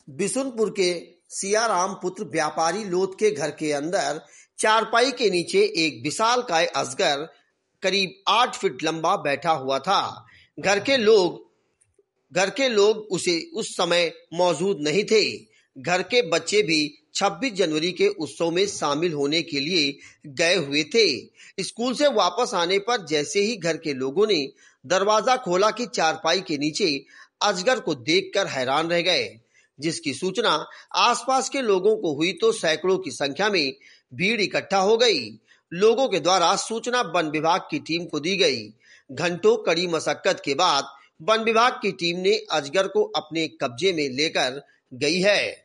बिशुनपुर के सियाराम पुत्र व्यापारी लोथ के घर के अंदर चारपाई के नीचे एक विशालकाय अजगर करीब 8 फीट लंबा बैठा हुआ था। घर के लोग उसे उस समय मौजूद नहीं थे। घर के बच्चे भी 26 जनवरी के उत्सव में शामिल होने के लिए गए हुए थे। स्कूल से वापस आने पर जैसे ही घर के लोगों ने दरवाजा खोला कि चारपाई के नीचे अजगर को देखकर हैरान रह गए। जिसकी सूचना आसपास के लोगों को हुई तो सैकड़ों की संख्या में भीड़ इकट्ठा हो गई। लोगों के द्वारा सूचना वन विभाग की टीम को दी गई। घंटों कड़ी मशक्कत के बाद वन विभाग की टीम ने अजगर को अपने कब्जे में लेकर गई है।